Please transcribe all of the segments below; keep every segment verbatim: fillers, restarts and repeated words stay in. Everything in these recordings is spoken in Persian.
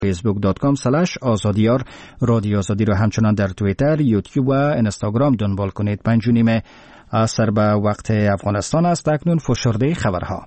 فیسبوک دات کام سلش آزادیار رادیو آزادی رو همچنان در توییتر، یوتیوب و اینستاگرام دنبال کنید. پنج و نیم عصر به وقت افغانستان است. اکنون فشرده خبرها.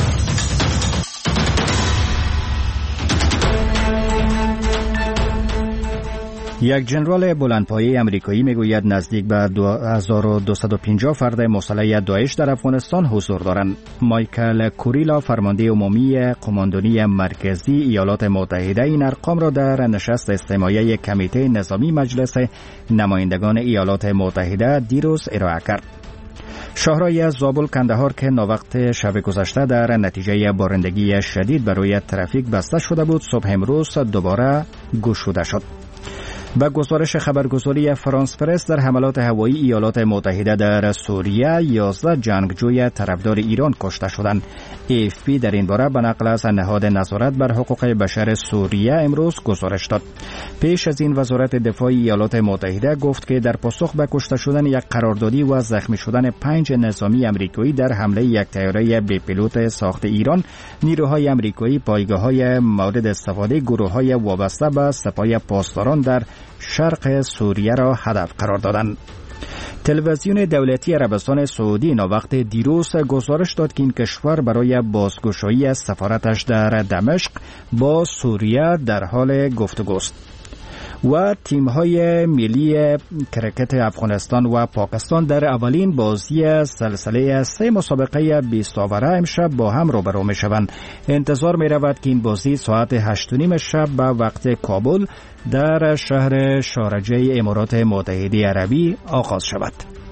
یک جنرال بلندپایه امریکایی میگوید نزدیک به دو هزار و دویست و پنجاه فرد مسلح داعش در افغانستان حضور دارند. مایکل کوریلا، فرمانده عمومی قماندانی مرکزی ایالات متحده، این ارقام را در نشست استماعی کمیته نظامی مجلس نمایندگان ایالات متحده دیروز ارائه کرد. شاهراه از زابل کندهار که ناوقت شب گذشته در نتیجه بارندگی شدید برای ترافیک بسته شده بود، صبح امروز دوباره گشوده شد. با گزارش خبرگزاری فرانس پرس، در حملات هوایی ایالات متحده در سوریه یازده جنگجوی طرفدار ایران کشته شدند. ای اف پی در این باره به نقل از نهاد نظارت بر حقوق بشر سوریه امروز گزارش داد. پیش از این وزارت دفاع ایالات متحده گفت که در پاسخ به کشته شدن یک قراردادی و زخمی شدن پنج نظامی امریکایی در حمله یک طیاره بی پیلوت ساخت ایران، نیروهای امریکایی پایگاه‌های مورد استفاده گروه‌های وابسته به سپاه پاسداران در شرق سوریه را هدف قرار دادند. تلویزیون دولتی عربستان سعودی ناوقت دیروز گزارش داد که این کشور برای بازگشایی از سفارتش در دمشق با سوریه در حال گفتگوست. و تیم‌های ملی کرکت افغانستان و پاکستان در اولین بازی سلسله سه مسابقه بیست اوره امشب با هم روبرو می‌شوند. انتظار می‌رود که این بازی ساعت هشت و نیم شب به وقت کابل در شهر شارجه امارات متحده عربی آغاز شود.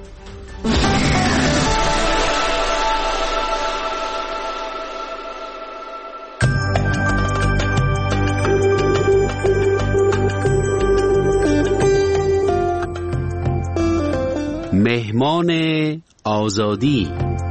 مهمان آزادی.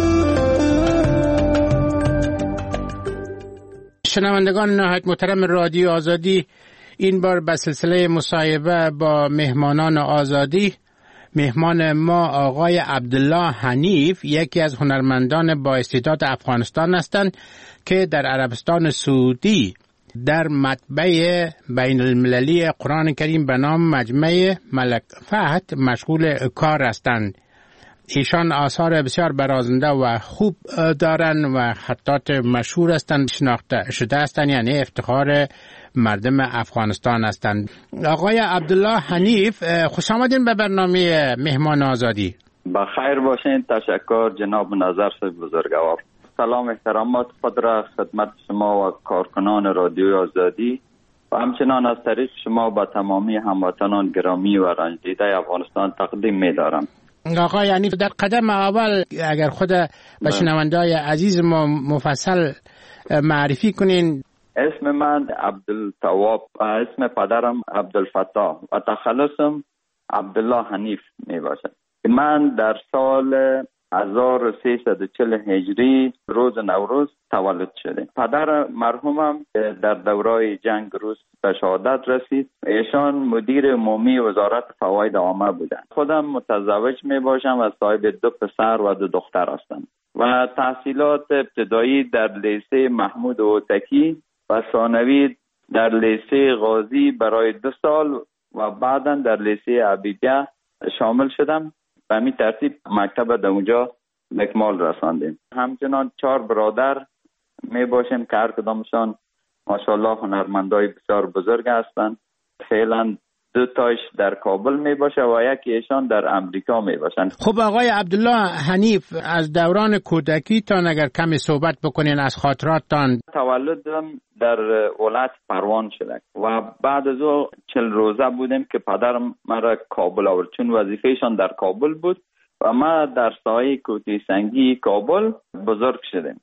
شنوندگان نهایت محترم رادیو آزادی، این بار به سلسله مصاحبه با مهمانان آزادی، مهمان ما آقای عبدالله حنیف، یکی از هنرمندان با استعداد افغانستان هستند که در عربستان سعودی در مطبع بین المللی قرآن کریم به نام مجمع ملک فهد مشغول کار هستند. ایشان آثار بسیار برازنده و خوب دارند و خطاط مشهور هستند، شناخته شده هستند، یعنی افتخار مردم افغانستان هستند. آقای عبدالله حنیف، خوش آمدین به برنامه مهمان آزادی. بخیر باشین. تشکر جناب نظر صاحب بزرگوار. سلام احترامات خود را خدمت شما و کارکنان رادیو آزادی و همچنان از طریق شما به تمامی هموطنان گرامی و رنجیده افغانستان تقدیم می دارم. آقای یعنی در قدم اول اگر خود به شنونده‌های عزیز ما مفصل معرفی کنین. اسم من عبدالتواب و اسم پدرم عبدالفتاح و تخلصم عبدالله حنیف می باشد. من در سال هزار و سیصد و چهل هجری روز نوروز تولد شده. پدر مرحومم در دورای جنگ روس به شهادت رسید. ایشان مدیر عمومی وزارت فواید عامه بودند. خودم متزوج می باشم و صاحب دو پسر و دو دختر هستم و تحصیلات ابتدایی در لیسه محمود هوتکی و ثانوی در لیسه غازی برای دو سال و بعدا در لیسه عبیدیه شامل شدم. به همین ترتیب مکتب در اونجا اکمال رساندیم. همچنان چهار برادر می باشیم که هر کدامشان ماشاءالله هنرمندای بسیار بزرگ هستند. فعلا دو تاش در کابل می باشه و یکی ایشان در امریکا می باشند. خب آقای عبدالله حنیف، از دوران کودکی تان اگر کمی صحبت بکنین از خاطراتتان. تولدم در ولایت پروان شده و بعد از او چل روزه بودیم که پدرم مرا کابل آورد، چون وظیفهشان در کابل بود و ما در سایه کوتی سنگی کابل بزرگ شدیم.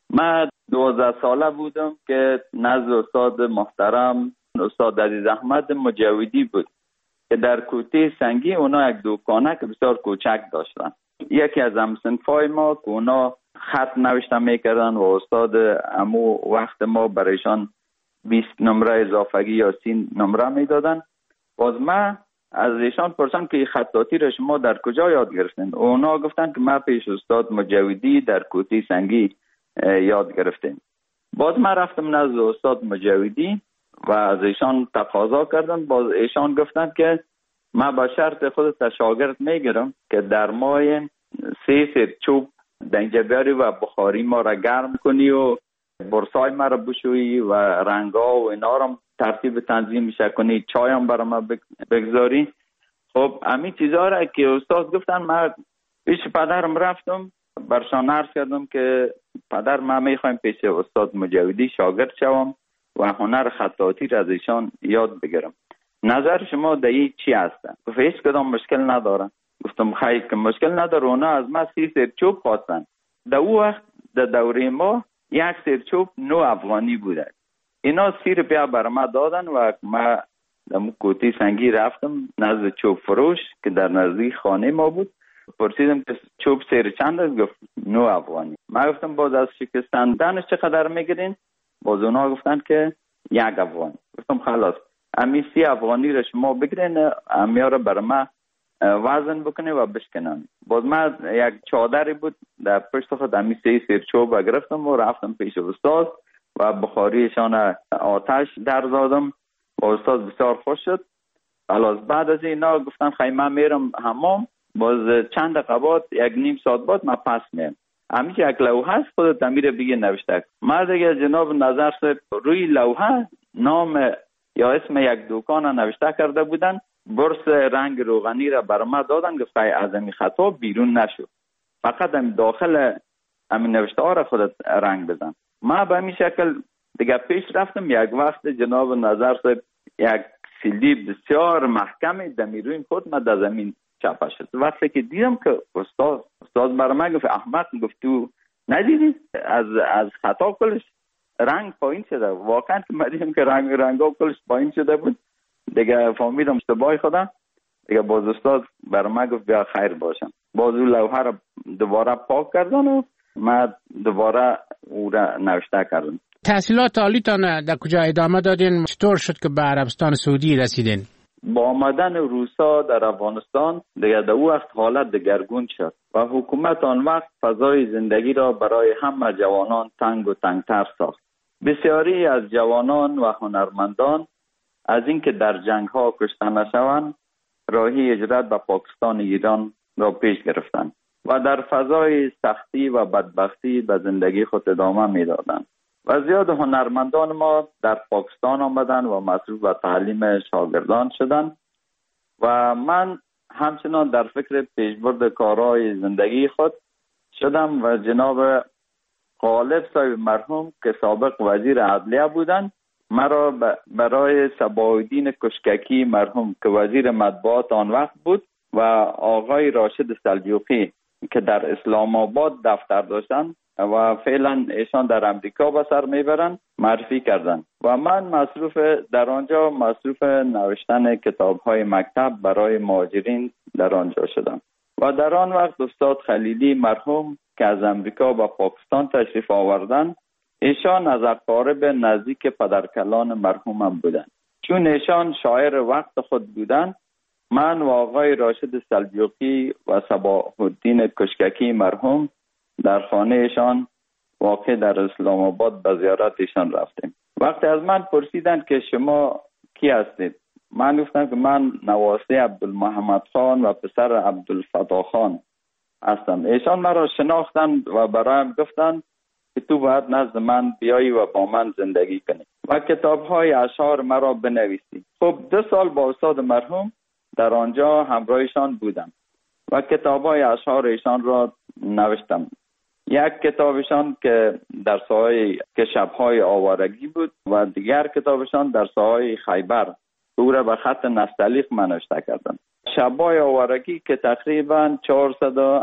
ما دوازده ساله بودم که نزد استاد محترم استاد عزیز احمد مجاودی بود که در کوتی سنگی اونا یک دکانه که بسیار کوچک داشتن. یکی از همصنفای ما که اونا خط نوشته میکردن و استاد امو وقت ما برایشان بیست نمره اضافگی یا سی نمره میدادن. باز ما از ایشان پرسیدم که خطاطی را شما در کجا یاد گرفتین؟ اونا گفتن که ما پیش استاد مجاودی در کوتی سنگی یاد گرفتیم. باز ما رفتم نزد استاد مجاودی و از ایشان تقاضا کردم. باز ایشان گفتند که من با شرط خودت شاگرد میگیرم که در ماه سه سیر چوب در اینجا بیاری و بخاری ما را گرم کنی و برسای ما را بشویی و رنگا و اینا را ترتیب تنظیم میشه کنی، چای هم برای ما بگذاری. خب همین چیزها را که استاد گفتن، من پیش پدرم رفتم برشان عرض کردم که پدر من میخوایم پیش استاد مجاودی شاگرد شوم و هنر خطاطی را از ایشان یاد بگیرم. نظر شما در این چی هستن؟ گفت هیچ کدام مشکل ندارن. گفتم خیلی که مشکل نداره. اونا از ما سی سیر چوب خواستن. در او وقت در دوره ما یک سیر چوب نو افغانی بوده. اینا سی روپیه بر ما دادن و ما در کوتی سنگی رفتم نزد چوب فروش که در نزدیک خانه ما بود. پرسیدم که چوب سیر چند است؟ گفت نو افغانی. ما گفتم باز از شکستندنش چقدر میگیرین؟ باز اونا گفتن که یک افغانی. گفتم خلاص امی سی افغانی را شما بگیرین، امیا را بر ما وزن بکنه و بشکنن. باز ما یک چادری بود در پشت خود امی سی سیر چوب گرفتم و رفتم پیش استاد و بخاریشان آتش در زدم و استاد بسیار خوش شد. خلاص بعد از اینا گفتن خیلی من میرم حمام، باز چند دقیقه بعد یک نیم ساعت بعد من پس میام. همیشه یک لوحه است خودت امیر بگی نوشته. ما دیگه جناب نظر صاحب روی لوحه نام یا اسم یک دکان نوشته کرده بودن. برس رنگ روغنی را بر ما دادن، گفت از این خطا بیرون نشو، فقط هم داخل همین نوشته ها را خودت رنگ بزن. ما به همین شکل دیگه پیش رفتم. یک وقت جناب نظر صاحب یک سیلی بسیار محکمی دمیروین خود ما در زمین چپه شد. وقتی که دیدم که استاد استاد بر ما گفت احمق، گفت تو ندیدی از از خطا کلش رنگ پایین شده. واقعا که ما دیدم که رنگ رنگا کلش پایین شده بود. دیگه فهمیدم اشتباه خودم. دیگه باز استاد بر ما گفت بیا خیر باشم. باز اون لوحه را دوباره پاک کردن و ما دوباره او را نوشته کردم. تحصیلات عالیتان در کجا ادامه دادین؟ چطور شد که به عربستان سعودی رسیدین؟ با آمدن روسا در افغانستان دیگه در او وقت حالت دگرگون شد و حکومت آن وقت فضای زندگی را برای همه جوانان تنگ و تنگتر ساخت. بسیاری از جوانان و هنرمندان از اینکه در جنگ ها کشته نشوند راهی هجرت به پاکستان ایران را پیش گرفتند و در فضای سختی و بدبختی به زندگی خود ادامه میدادند و زیاد هنرمندان ما در پاکستان آمدند و مصروف به تعلیم شاگردان شدند و من همچنان در فکر پیشبرد کارهای زندگی خود شدم و جناب غالب صاحب مرحوم که سابق وزیر عدلیه بودند مرا برای صباح‌الدین کشککی مرحوم که وزیر مطبوعات آن وقت بود و آقای راشد سلجوقی که در اسلام آباد دفتر داشتند و فعلا ایشان در امریکا به سر میبرند معرفی کردند و من مصروف در آنجا مصروف نوشتن کتاب‌های مکتب برای مهاجرین در آنجا شدم و در آن وقت استاد خلیلی مرحوم که از امریکا به پاکستان تشریف آوردند ایشان از اقارب نزدیک پدرکلان مرحومم بودند. چون ایشان شاعر وقت خود بودند من و آقای راشد سلجوقی و صباح‌الدین کشککی مرحوم در خانه ایشان واقع در اسلام آباد به زیارت ایشان رفتیم. وقتی از من پرسیدند که شما کی هستید؟ من گفتم که من نواسه عبدالمحمد خان و پسر عبدالفتاح خان هستم. ایشان مرا شناختند و برایم گفتند که تو باید نزد من بیایی و با من زندگی کنی و کتاب‌های اشعار مرا بنویسی. خب دو سال با استاد مرحوم در آنجا همراهشان بودم و کتاب‌های اشعار ایشان را نوشتم. یک کتابشان که در ساحه که شب‌های آوارگی بود و دیگر کتابشان در ساحه خیبر او را به خط نستعلیق من نوشته کردم. شب‌های آوارگی که تقریباً چهارصد و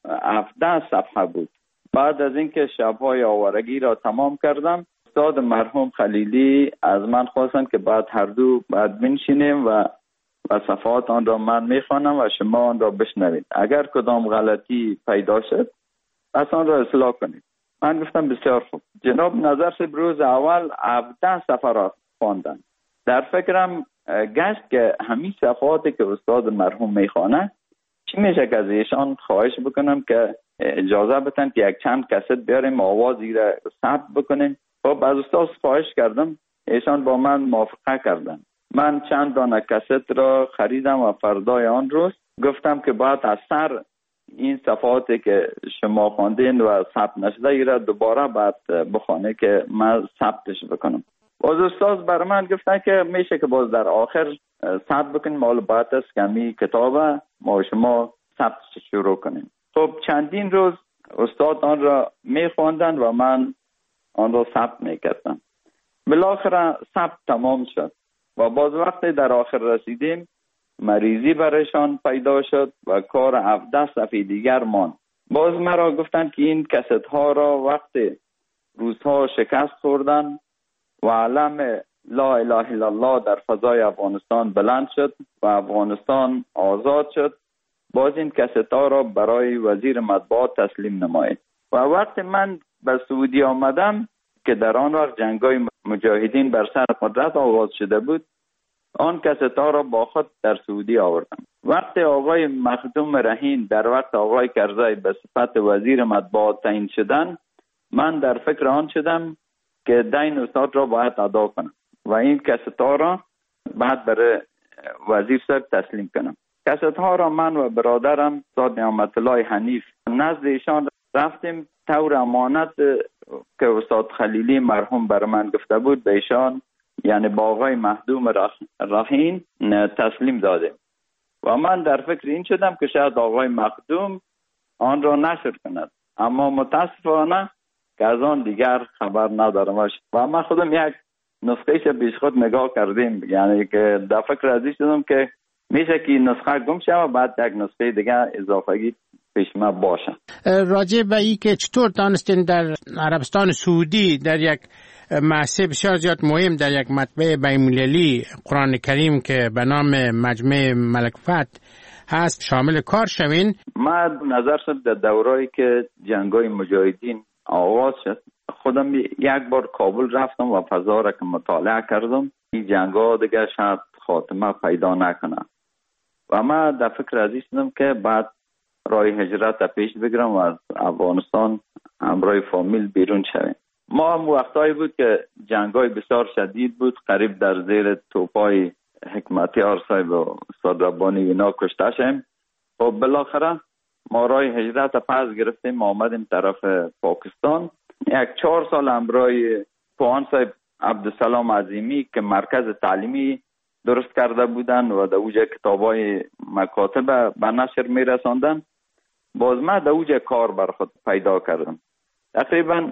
هفده صفحه بود. بعد از اینکه شب‌های آوارگی را تمام کردم استاد مرحوم خلیلی از من خواستند که بعد هر دو بعد بنشینیم و و صفحات آن را من میخوانم و شما آن را بشنوید. اگر کدام غلطی پیدا شد پس آن را اصلاح کنید. من گفتم بسیار خوب. جناب نظر صاحب روز اول هفده صفحه را خواندند. در فکرم گشت که همین صفحاتی که استاد مرحوم میخوانه چی میشه که از ایشان خواهش بکنم که اجازه بدن که یک چند کست بیاریم آوازی را ثبت بکنیم. خب از استاد خواهش کردم ایشان با من موافقه کردن. من چند دانه کست را خریدم و فردای آن روز گفتم که باید از سر این صفحاتی که شما خواندین و ثبت نشده ای را دوباره باید بخونه که من ثبتش بکنم. باز استاد بر من گفتن که میشه که باز در آخر ثبت بکنیم، مال باید است که می کتاب ما شما ثبتش شروع کنیم. خب چندین روز استاد آن را میخواندن و من آن را ثبت میکردم. بالاخره ثبت تمام شد و باز وقتی در آخر رسیدیم مریضی برایشان پیدا شد و کار هفده صفحه دیگر ماند. باز مرا گفتن که این کست ها را وقتی روزها شکست خوردن و علم لا اله الا الله در فضای افغانستان بلند شد و افغانستان آزاد شد، باز این کست ها را برای وزیر مطبوعات تسلیم نمایید. و وقتی من به سعودی آمدم که در آن وقت جنگای مجاهدین بر سر قدرت آغاز شده بود، آن کست ها را با خود در سعودی آوردم. وقتی آقای مخدوم رهین در وقت آقای کرزی به صفت وزیر مطبوعات تعیین شدن، من در فکر آن شدم که دین استاد را باید ادا کنم و این کست ها را بعد برای وزیر صاحب تسلیم کنم. کست ها را من و برادرم استاد نعمت الله حنیف نزد ایشان رفتیم، طور امانت که استاد خلیلی مرحوم بر من گفته بود به ایشان، یعنی با آقای مخدوم رهین تسلیم دادیم و من در فکر این شدم که شاید آقای مخدوم آن را نشر کند، اما متاسفانه که از آن دیگر خبر ندارم و من خودم یک نسخه ش پیش خود نگاه کردیم، یعنی که در فکر ازی شدم که میشه که نسخه گم شه و بعد یک نسخه دیگر اضافگی پیش ما باشه. راجع به این که چطور دانستین در عربستان سعودی در یک محصه بسیار زیاد مهم در یک مطبع بین‌المللی قرآن کریم که به نام مجمع ملک فتح هست شامل کار شوین؟ ما نظر شد در دورایی که جنگای مجاهدین آغاز شد، خودم یک بار کابل رفتم و فضا را که مطالعه کردم، این جنگا دیگه شاید خاتمه پیدا نکنه و ما در فکر ازی شدم که بعد راه هجرت پیش بگیرم و از افغانستان همراه فامیل بیرون شویم. ما هم وقتایی بود که جنگای بسیار شدید بود، قریب در زیر توپای حکمتیار صاحب و استاد ربانی اینا کشته شدیم. خب بالاخره ما راه هجرت پس گرفتیم، آمدیم طرف پاکستان. یک چهار سال همراه پوان صاحب عبدالسلام عظیمی که مرکز تعلیمی درست کرده بودن و در اوجه کتابای مکاتب به نشر می رساندن، باز من در اوجه کار بر خود پیدا کردم. تقریبا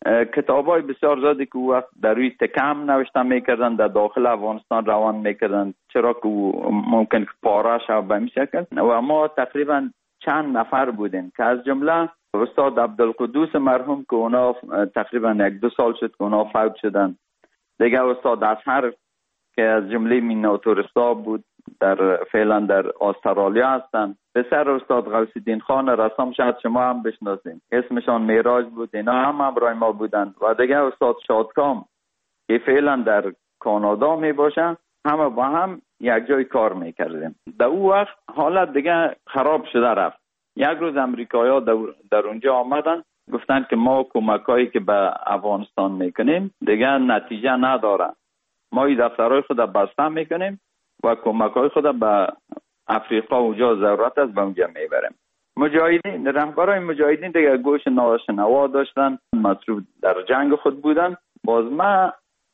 کتابای بسیار زیادی که او وقت در روی تکم نوشته میکردن در داخل افغانستان روان میکردن، چرا که ممکن که پاره شد به می شکل و ما تقریبا چند نفر بودیم که از جمله استاد عبدالقدوس مرحوم که اونا تقریبا یک دو سال شد که اونا فوت شدن، دیگه استاد اصحر که از جمله میناتورستا بود در فعلا در استرالیا هستن، پسر استاد غوث الدین خان رسام شاید شما هم بشناسین، اسمشان معراج بود، اینا هم همراه ما بودن و دیگه استاد شادکام که فعلا در کانادا می باشه، همه با هم یک جای کار میکردیم. در او وقت حالت دیگه خراب شده رفت. یک روز امریکایی‌ها در اونجا آمدن گفتن که ما کمکایی که به افغانستان میکنیم دیگه نتیجه نداره، ما این دفترهای خود بسته میکنیم و کمکای خود به افریقا اونجا ضرورت است به اونجا میبریم. مجاهدین، رهبرای مجاهدین دیگه گوش ناشنوا داشتن، مصروف در جنگ خود بودن. باز ما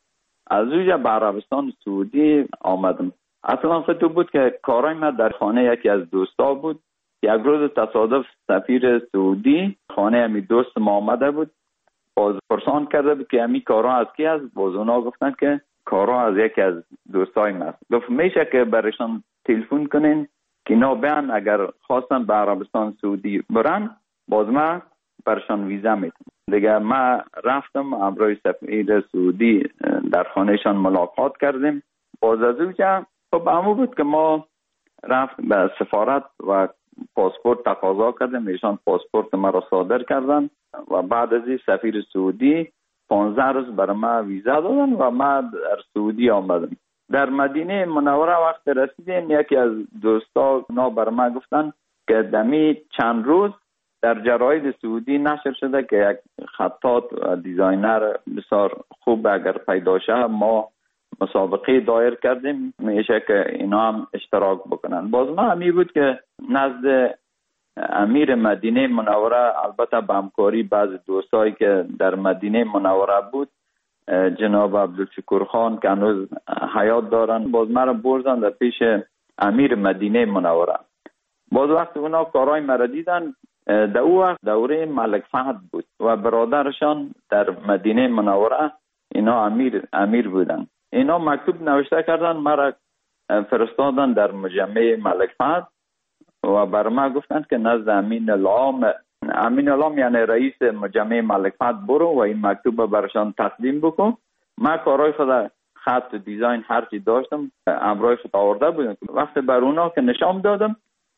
از اونجا به عربستان سعودی آمدم. اصلا خود بود که کارای ما در خانه یکی از دوستا بود. یک روز تصادف سفیر سعودی خانه امی دوست ما آمده بود، باز پرسان کرده بود که امی کارا از کی است؟ باز اونا گفتن که کارا از یکی از دوستای ما است. گفت میشه که برشان تلفن کنین که اینا بیان اگر خواستن به عربستان سعودی برن باز ما برشان ویزا میتونم. دیگه ما رفتم همراه سفیر سعودی در خانهشان ملاقات کردیم. باز از اونجا خب همون بود که ما رفت به سفارت و پاسپورت تقاضا کردیم، ایشان پاسپورت ما را صادر کردن و بعد از این سفیر سعودی پانزده روز برای ما ویزا دادن و ما در سعودی آمدیم. در مدینه منوره وقت رسیدیم، یکی از دوستا نا برای ما گفتن که دمی چند روز در جراید سعودی نشر شده که یک خطاط و دیزاینر بسیار خوب اگر پیدا شه ما مسابقه دایر کردیم، میشه که اینا هم اشتراک بکنن. باز ما همی بود که نزد امیر مدینه منوره، البته به همکاری بعض دوستایی که در مدینه منوره بود، جناب عبدالشکور خان که هنوز حیات دارن، باز مرا بردن در پیش امیر مدینه منوره. باز وقت اونا کارهای مرا دیدن، در او وقت دوره ملک فهد بود و برادرشان در مدینه منوره اینا امیر امیر بودن. اینا مکتوب نوشته کردن، مرا فرستادن در مجمع ملک فهد و بر ما گفتن که نزد امین العام، امین العام یعنی رئیس مجمع ملک فهد برو و این مکتوب برشان تقدیم بکن. ما کارهای خود خط و دیزاین هرچی داشتم امرای خود آورده بودم. وقتی بر اونا که نشان دادم،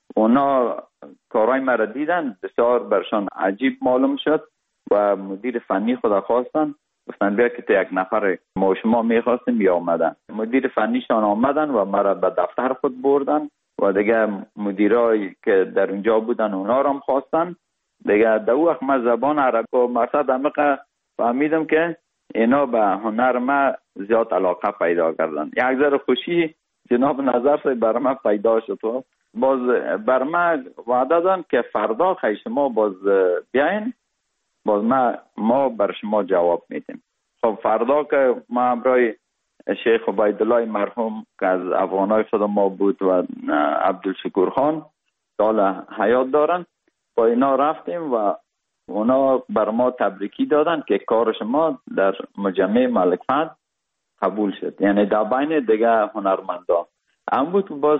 اونا کارهای مرا دیدن، بسیار برشان عجیب معلوم شد و مدیر فنی خود خواستن، گفتن بیا که تو یک نفر ما شما میخواستیم یا آمدن. مدیر فنیشان آمدن و مرا به دفتر خود بردن و دیگه مدیرایی که در اونجا بودن اونا را هم خواستن. دیگه در وقت من زبان عربی و مقصد عمقه فهمیدم که اینا به هنر ما زیاد علاقه پیدا کردن. یک ذره خوشی جناب نظر سے بر ما پیدا شد. باز بر ما وعده دادن که فردا خیلی شما باز بیاین، باز ما ما بر شما جواب میدیم. خب فردا که ما همراه شیخ عبیدالله مرحوم که از افغانای خود ما بود و عبدالشکور خان سال حیات دارن، با اینا رفتیم و اونا بر ما تبریکی دادن که کار شما در مجمع ملک فهد قبول شد، یعنی در بین دیگه هنرمندا هم بود. باز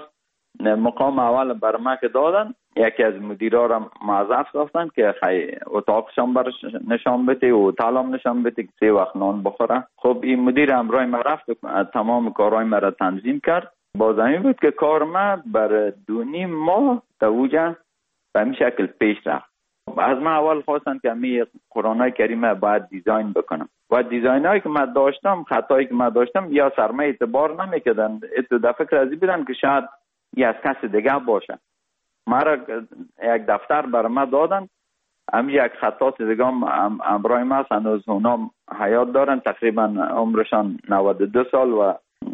مقام اول بر ما که دادن، یکی از مدیرا را معذرت گفتن که خیلی اتاقشان برش نشان بده و اتاقم نشان بده که سه وقت نان بخوره. خب این مدیر امرای ما رفت تمام کارهای ما را تنظیم کرد. باز همین بود که کار ما بر دو نیم ماه تا اوجه به این شکل پیش رفت. از ما اول خواستن که می قرآن کریم باید دیزاین بکنم و دیزاین هایی که من داشتم، خطایی که من داشتم یا سرمه اعتبار نمیکردن. اتو در فکر ازی بودن که شاید یه از کس دیگه باشه. مرا یک دفتر بر ما دادن، هم یک خطات دیگه هم امرای ما هست، هنوز اونا حیات دارن، تقریبا عمرشان نود و دو سال و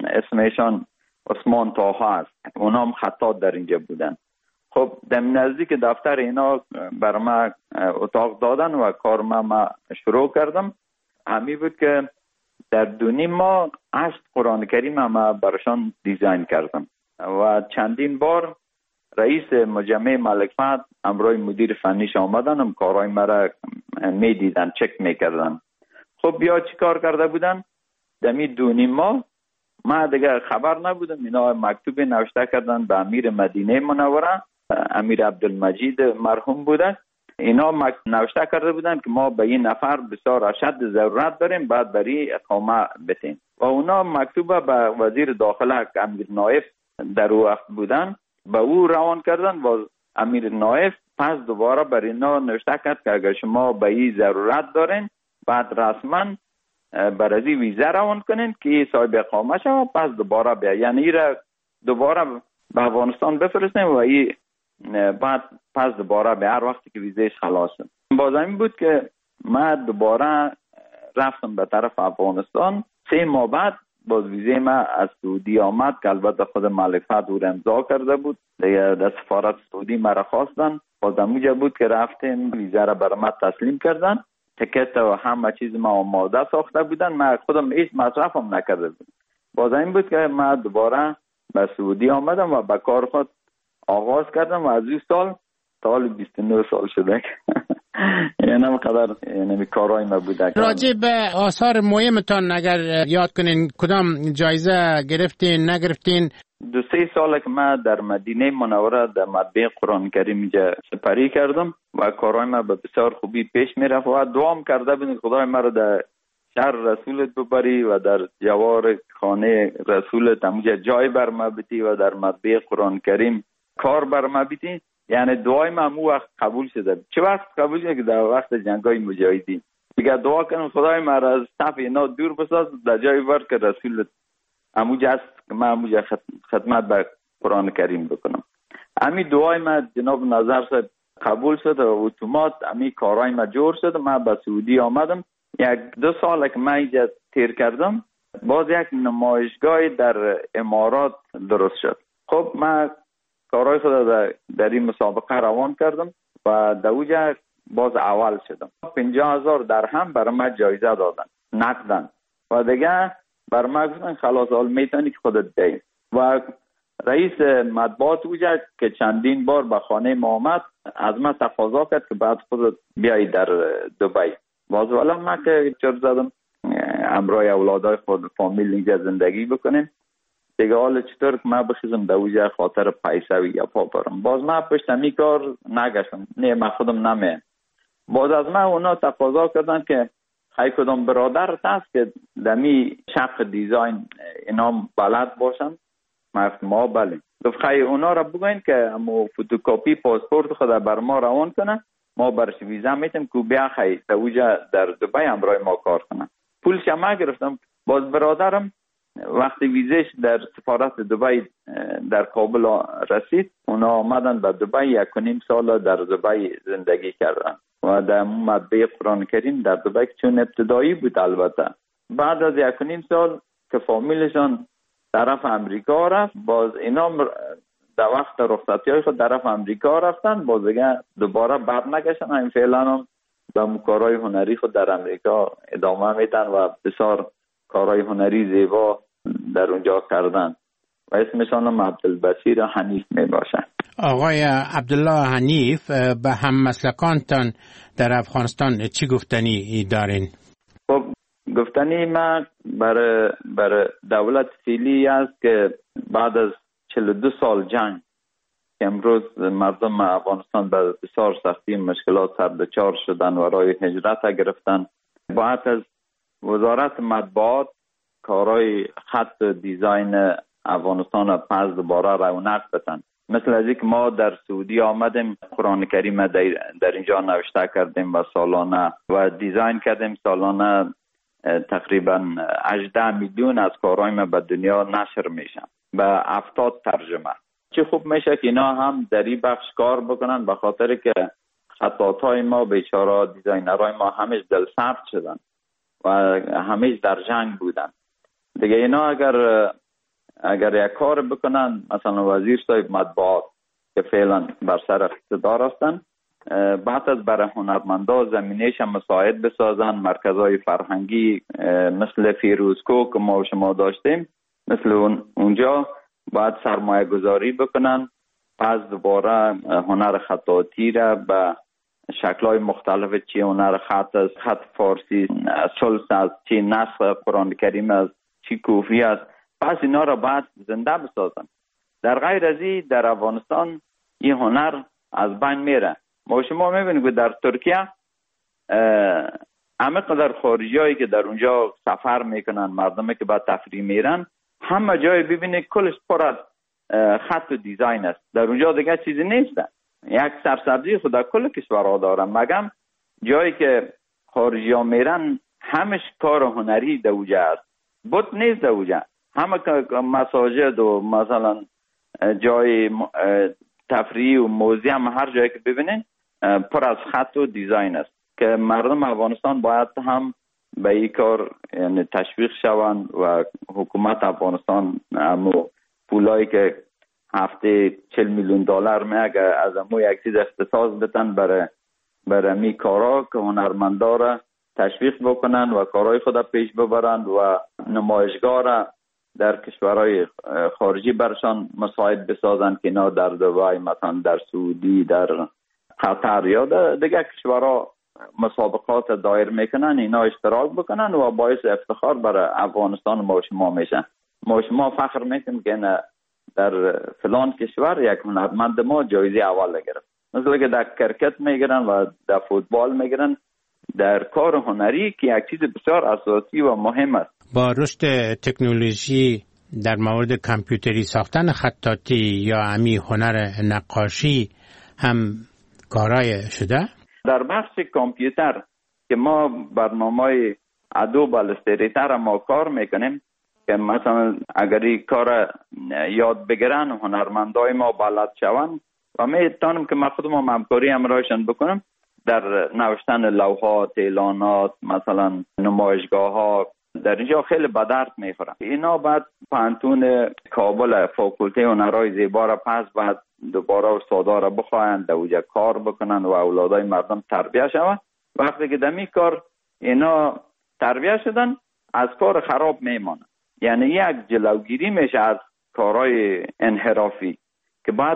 اسمشان عثمان طاها هست. اونا هم خطات در اینجا بودن. خب در نزدیک دفتر اینا بر ما اتاق دادن و کار ما, ما شروع کردم. همی بود که در دو نیم ماه هشت قرآن کریم ما برشان دیزاین کردم و چندین بار رئیس مجمع ملک فهد امروی مدیر فنیش آمدن، هم کارهای مرا می دیدن، چک می کردن. خب بیا چی کار کرده بودن؟ دمی دو نیم ماه ما دیگه خبر نبودم. اینا مکتوب نوشته کردن به امیر مدینه منوره، امیر عبدالمجید مرحوم بوده. اینا نوشته کرده بودن که ما به این نفر بسیار اشد ضرورت داریم، بعد بری اقامه بتیم. و اونا مکتوب به وزیر داخله که امیر نایف در وقت بودن به او روان کردن و امیر نایف پس دوباره بر اینا نوشته کرد که اگر شما به این ضرورت دارین بعد رسما بر ازی ویزه روان کنین که صاحب اقامه شد، پس دوباره بیا، یعنی ایره دوباره به افغانستان بفرستیم و این بعد پس دوباره به هر وقتی که ویزهش خلاص شد. باز همین بود که من دوباره رفتم به طرف افغانستان. سه ماه بعد باز ویزه ما از سعودی آمد که البته خود ملک فهد او امضا کرده بود. دیگه در سفارت سعودی مرا خواستن، باز همونجا بود که رفتیم ویزه را بر ما تسلیم کردن. تکت و همه چیز ما آماده ساخته بودن، من خودم هیچ مصرفم نکرده بودم. باز این بود که من دوباره به سعودی آمدم و به کار خود آغاز کردم و از این سال سال بیست و نه سال شده یعنی همقدر یعنی کارهای ما بوده. راجع به آثار مهمتان اگر یاد کنین کدام جایزه گرفتین نگرفتین؟ دو سه ساله که من در مدینه منوره در مطبع قرآن کریم اینجا سپری کردم و کارهای ما به بسیار خوبی پیش میرفت و دعام کرده بودم خدای ما رو در شهر رسولت ببری و در جوار خانه رسولت همونجا جای بر ما بدی و در مطبع قرآن کریم کار بر ما بدی. یعنی دعای ما همون وقت قبول شده. چه وقت قبول شده که در وقت جنگای مجاهدین دیگه دعا کنم خدای ما را از صف اینا دور بساز، در جای بر که رسولت همونجا است که من همونجا خدمت به قرآن کریم بکنم. همین دعای ما جناب نظر صاحب قبول شد و اتومات امی کارای ما جور شد. من به سعودی آمدم، یک دو سال که من اینجا تیر کردم، باز یک نمایشگاه در امارات درست شد. خب من کارای خود در, در این مسابقه روان کردم و در اوجه باز اول شدم. پنجاه هزار درهم برای من جایزه دادن نقدن و دیگه بر من گفتن خلاص حال میتونی که خودت دهی. و رئیس مطبوعات اوجه که چندین بار به خانه ما آمد از من تقاضا کرد که بعد خودت بیایی در دبی. باز والا من که چرا زدم همراه اولادای خود فامیل اینجا زندگی بکنیم دیگه. حالا چطور که من بخیزم در اوجه خاطر پیسه و یا پا برم. باز من پشت می کار نگشتم، نه من خودم نمیم. باز از من اونا تقاضا کردن که خیلی کدام برادر هست که دمی شق دیزاین اینا بلد باشن. من ما بله گفت خیلی اونا را بگوین که امو فوتوکاپی پاسپورت خود بر ما روان کنن، ما برش ویزا میتیم که بیا خیلی در اوجه در دبی همراه ما کار کنن. پولش ما گرفتم. باز برادرم وقتی ویزش در سفارت دبی در کابل رسید، اونا آمدن به دبی، یک و نیم سال در دبی زندگی کردن و در مطبعه قرآن کریم در دبی چون ابتدایی بود. البته بعد از یک و نیم سال که فامیلشان طرف امریکا رفت، باز اینا در وقت رخصتی های خود طرف امریکا رفتن، باز دیگه دوباره بر نگشتن. این فعلا هم به کارهای هنری خود در امریکا ادامه میدن و بسیار کارهای هنری زیبا در اونجا کردن و اسمشان هم عبدالبصیر حنیف می باشه. آقای عبدالله حنیف، به هم مسلکانتان در افغانستان چی گفتنی دارین؟ خب گفتنی من برای برای دولت فعلی است که بعد از چهل و دو سال جنگ که امروز مردم افغانستان به بسیار سختی مشکلات سر دچار شدن و راه هجرت گرفتن، باید از وزارت مطبوعات کارهای خط و دیزاین افغانستان را پس دوباره رونق بدن. مثل از اینکه ما در سعودی آمدیم قرآن کریم در, در اینجا نوشته کردیم و سالانه و دیزاین کردیم، سالانه تقریبا هجده میلیون از کارهای ما به دنیا نشر میشن به هفتاد ترجمه. چه خوب میشه که اینا هم در این بخش کار بکنن، به خاطر که خطاطای ما بیچاره دیزاینرهای ما همیشه دل سرد شدن و همیشه در جنگ بودن دیگه. اینا اگر اگر یک کار بکنن، مثلا وزیر صاحب مطبوعات که فعلا بر سر اقتدار هستن، بعد از برای هنرمندا زمینه‌اش مساعد بسازن، مرکزهای فرهنگی مثل فیروزکوه که ما و شما داشتیم مثل اون اونجا باید سرمایه گذاری بکنن، پس دوباره هنر خطاطی را به شکل‌های مختلف، چی هنر خط است، خط فارسی، سلس است، چی نسخ قرآن کریم است، چی کوفی است، پس اینا را باید زنده بسازن. در غیر از این در افغانستان این هنر از بین میره. ما شما میبینید که در ترکیه همه قدر خارجی هایی که در اونجا سفر میکنن، مردمی که بعد تفریح میرن، همه جای ببینید کلش پر از خط و دیزاین است. در اونجا دیگه چیزی نیست. یک سرسبزی خود در کل کشورها دارن، مگم جایی که خارجی ها میرن همش کار هنری در اونجا است، بود نیست در اونجا. همه مساجد و مثلا جای تفریح و موزیم هر جایی که ببینین پر از خط و دیزاین است که مردم افغانستان باید هم به این کار یعنی تشویق شوند و حکومت افغانستان همو پولایی که هفته چهل میلیون دلار میگه از همو یک چیز اختصاص بدن برای برای می کارا که هنرمندا را تشویق بکنن و کارهای خود پیش ببرند و نمایشگاه را در کشورهای خارجی برشان مساعد بسازن که اینا در دبی، مثلا در سعودی، در قطر یا در دیگه کشورها مسابقات دایر میکنن، اینا اشتراک بکنن و باعث افتخار برای افغانستان ما شما میشن. ما شما فخر میکنیم که در فلان کشور یک هنرمند ما جایزه اول گرفت. مثلا که در کرکت میگیرن و در فوتبال میگیرن، در کار هنری که یک چیز بسیار اساسی و مهم است. با رشد تکنولوژی در مورد کامپیوتری ساختن خطاطی یا امی هنر نقاشی هم کارای شده؟ در بخش کامپیوتر که ما برنامه ادوب الستریتر ما کار میکنیم که مثلا اگر این کار یاد بگیرن هنرمندای ما بلد شوند و میتونم که من خودم همکاری همراهشان بکنم در نوشتن لوحات، اعلانات، مثلا نمایشگاه ها. در اینجا خیلی به درد میخورن. اینا بعد پانتون کابل فاکولته هنرهای زیبا را پس بعد دوباره استادا را بخواهند در اونجا کار بکنن و اولادای مردم تربیت شوند. وقتی که دمی کار اینا تربیت شدن از کار خراب میمانن. یعنی یک جلوگیری میشه از کارهای انحرافی که بعد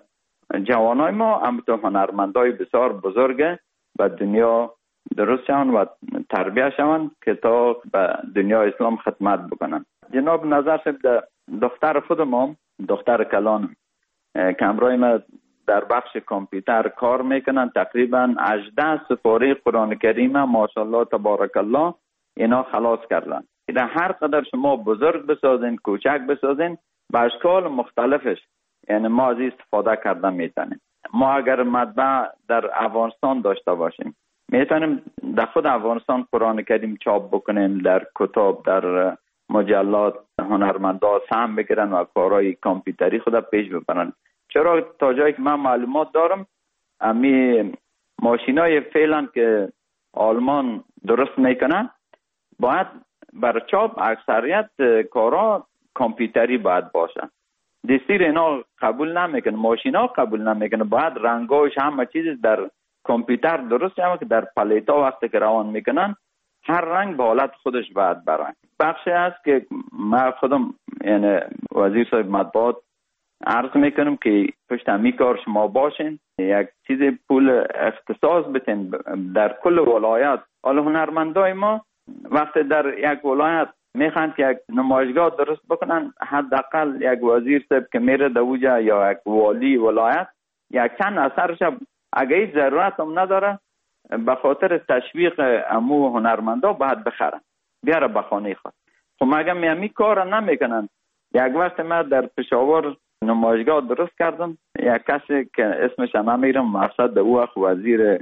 جوانای ما همونطور هنرمندای بسیار بزرگ به دنیا درست شوند و تربیت شوند که تا به دنیا اسلام خدمت بکنن. جناب نظر صاحب دختر خود ما، دختر کلان که همراه ما در بخش کامپیوتر کار میکنن، تقریبا هجده سپاره قرآن کریم ماشاءالله تبارک الله اینا خلاص کردن. در هر قدر شما بزرگ بسازین، کوچک بسازین، به اشکال مختلفش یعنی ما از استفاده کردن میتونیم. ما اگر مطبع در افغانستان داشته باشیم میتونیم در خود افغانستان قرآن کریم چاپ بکنیم، در کتاب، در مجلات هنرمندا سهم بگیرن و کارهای کامپیوتری خود پیش ببرن. چرا تا جایی که من معلومات دارم امی ماشینای فعلا که آلمان درست میکنن باید بر چاپ اکثریت کارا کامپیوتری باید باشه. دستور اینا قبول نمیکنه، ماشینا قبول نمیکنه، باید رنگاش همه چیز در کامپیوتر درست شده که در پلیتا وقتی که روان میکنن هر رنگ به حالت خودش باید برن. بخشی هست که من خودم یعنی وزیر صاحب مطبوعات عرض میکنم که پشت همی کار شما باشین، یک چیز پول اختصاص بتین در کل ولایت. حالا هنرمندای ما وقتی در یک ولایت میخوان که یک نمایشگاه درست بکنن، حداقل یک وزیر صاحب که میره دوجا یا یک والی ولایت یک چند اثرش اگه هیچ ضرورت هم نداره به خاطر تشویق امو هنرمندا باید بخرن بیاره به خانه خود. خب مگه میامی کار نمیکنن؟ یک وقت ما در پشاور نمایشگاه درست کردم، یک کسی که اسمش هم نمیرم مقصد او وقت وزیر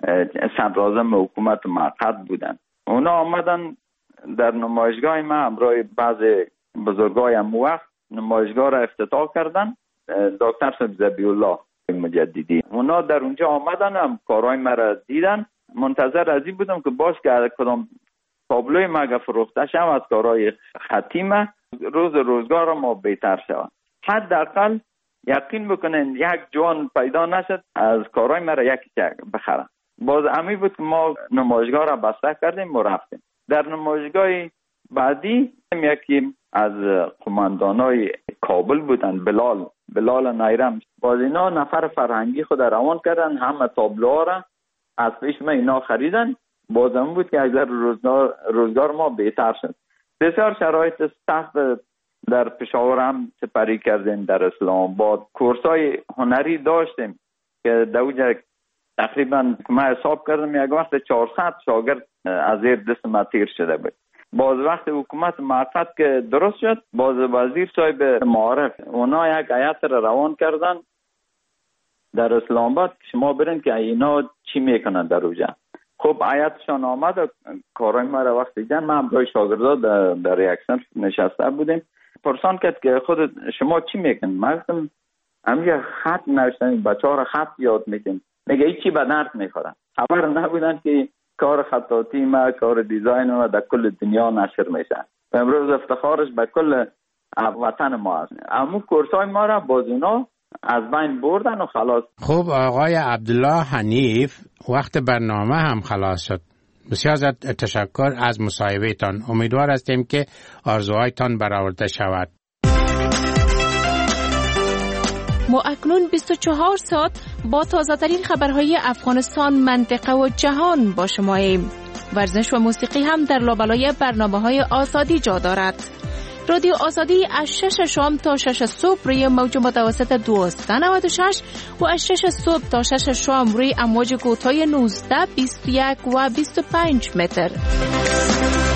صدراعظم حکومت موقت بودن. اونا آمدن در نمایشگاه ما همراه بعض بزرگای امو وقت نمایشگاه را افتتاح کردن، دکتر صاحب ذبیح الله مجددی. اونا در اونجا آمدن هم کارهای مرا دیدن. منتظر از این بودم که باش که کدام تابلوی ما فروخته شد از کارهای خطی ما روز روزگار ما بهتر شود. حداقل یقین بکنین یک جوان پیدا نشد از کارهای مرا یکی بخرن. باز امی بود که ما نمایشگاه را بسته کردیم و رفتیم. در نمایشگاه بعدی یکی از قماندانای کابل بودن، بلال بلال نایرم. باز اینا نفر فرهنگی خود روان کردن، همه تابلوها را از پیش ما اینا خریدن. بازم بود که اگر روزگار, روزگار ما بهتر شد. بسیار شرایط سخت در پشاور هم سپری کردیم، در اسلام آباد کورسای هنری داشتیم که دوجا تقریبا ما حساب کردم یک وقت چهارصد شاگرد از زیر دست ما تیر شده بود. باز وقت حکومت موقت که درست شد باز وزیر صاحب معارف اونا یک هیئت را روان کردن در اسلام آباد شما برین که اینا چی میکنن در اونجا. خب هیئتشان آمد و کارای ما را وقتی جن ما هم برای شاگردا در, در یک صنف نشسته بودیم. پرسان کرد که خود شما چی میکنن؟ ما گفتم همین خط نوشتن، بچه‌ها را خط یاد میکنن. میگه هیچی به درد میخورن. خبر نبودن که کار خطاطی ما، کار دیزاین ما در کل دنیا نشر میشه. و امروز افتخارش به کل وطن ما است. اما کورسای ما را باز اونا از بین بردن و خلاص. خب آقای عبدالله حنیف، وقت برنامه هم خلاص شد. بسیار زیاد تشکر از مصاحبه تان. امیدوار هستیم که آرزوهایتان برآورده شود. ما اکنون بیست و چهار ساعت با تازه ترین خبرهای افغانستان، منطقه و جهان با شماییم. ورزش و موسیقی هم در لابلای برنامه‌های آزادی جا دارد. رادیو آزادی از شش شام تا شش صبح روی موج متوسط دویست و نود و شش و از شش صبح تا شش شام روی امواج کوتاه نوزده، بیست و یک و بیست و پنج متر.